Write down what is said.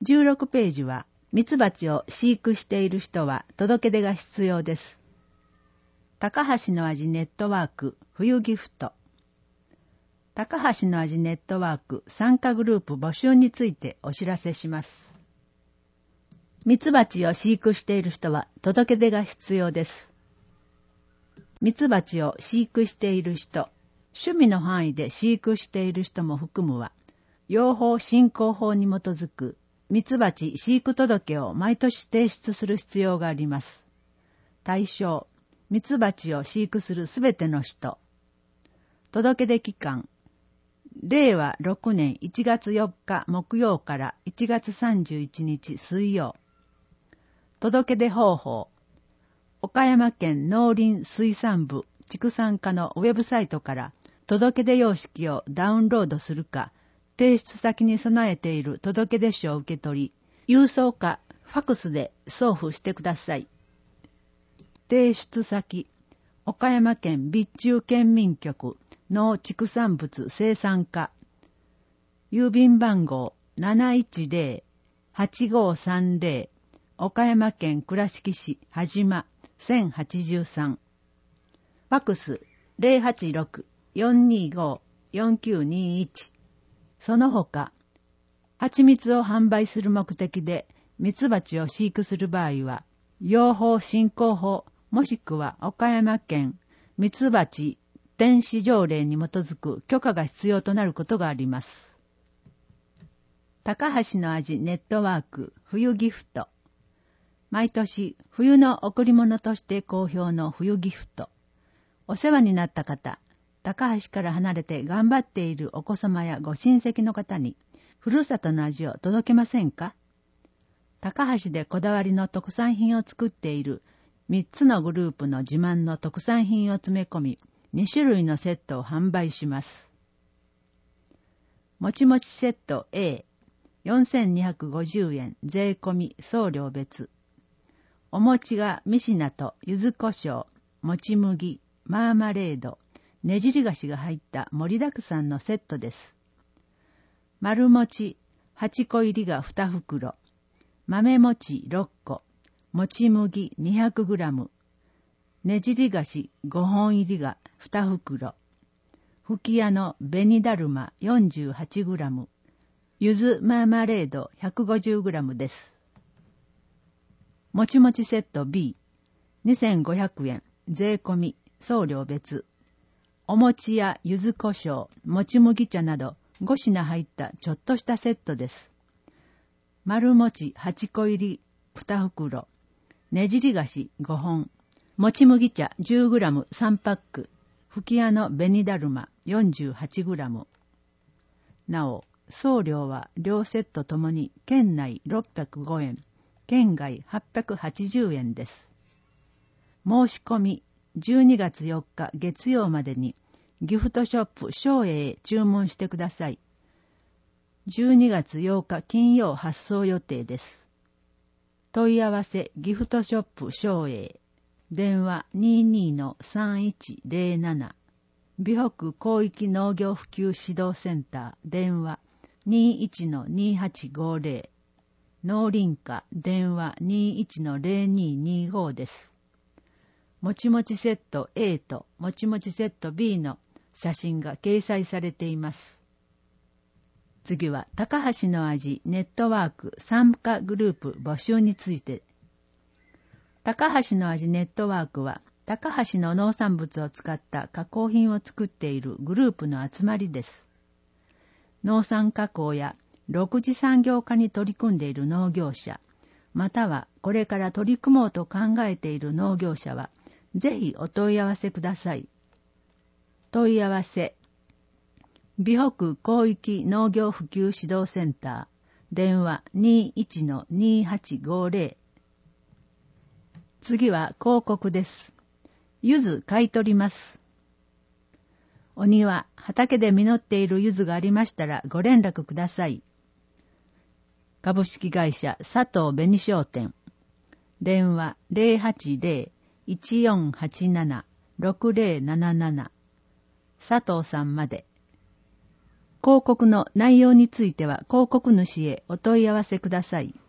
16ページは、ミツバチを飼育している人は届け出が必要です。高橋の味ネットワーク冬ギフト。高橋の味ネットワーク参加グループ募集についてお知らせします。ミツバチを飼育している人は届け出が必要です。ミツバチを飼育している人、趣味の範囲で飼育している人も含むは、養蜂振興法に基づくミツバチ飼育届を毎年提出する必要があります。対象、ミツバチを飼育するすべての人。届出期間、令和6年1月4日木曜から1月31日水曜。届出方法、岡山県農林水産部畜産課のウェブサイトから届出様式をダウンロードするか、提出先に備えている届出書を受け取り、郵送かファクスで送付してください。提出先、岡山県備中県民局農畜産物生産課、郵便番号 710-8530 岡山県倉敷市はじま1083、ファクス 086-425-4921。その他、蜂蜜を販売する目的でミツバチを飼育する場合は、養蜂振興法もしくは岡山県ミツバチ電子条例に基づく許可が必要となることがあります。高橋の味ネットワーク冬ギフト。毎年冬の贈り物として好評の冬ギフト。お世話になった方、高橋から離れて頑張っているお子様やご親戚の方に、ふるさとの味を届けませんか？高橋でこだわりの特産品を作っている3つのグループの自慢の特産品を詰め込み、2種類のセットを販売します。もちもちセット A、4250円税込み送料別。お餅がミシナと柚子胡椒、もち麦、マーマレード、ねじり菓子が入った盛りだくさんのセットです。丸餅8個入りが2袋、豆餅6個、もち麦200グラム、ねじり菓子5本入りが2袋、吹き矢の紅だるま48グラム、柚子マーマレード150グラムです。もちもちセット B、2500円、税込み、送料別。お餅や柚子胡椒、もち麦茶など5品入ったちょっとしたセットです。丸餅8個入り2袋、ねじり菓子5本、もち麦茶 10g 3パック、吹き矢の紅だるま 48g。なお、送料は両セットともに県内605円、県外880円です。申し込み12月4日月曜までにギフトショップ松栄へ注文してください。12月8日金曜発送予定です。問い合わせギフトショップ松栄。電話 22-3107。美北広域農業普及指導センター。電話 21-2850。農林課電話 21-0225 です。もちもちセット A ともちもちセット B の写真が掲載されています。次は高橋の味ネットワーク参加グループ募集について。高橋の味ネットワークは高橋の農産物を使った加工品を作っているグループの集まりです。農産加工や6次産業化に取り組んでいる農業者、またはこれから取り組もうと考えている農業者は、ぜひお問い合わせください。問い合わせ、美北広域農業普及指導センター、電話 21-2850。次は広告です。柚子買い取ります。お庭、畑で実っている柚子がありましたらご連絡ください。株式会社佐藤紅商店。電話 080-1487-6077。佐藤さんまで。 広告の内容については広告主へお問い合わせください。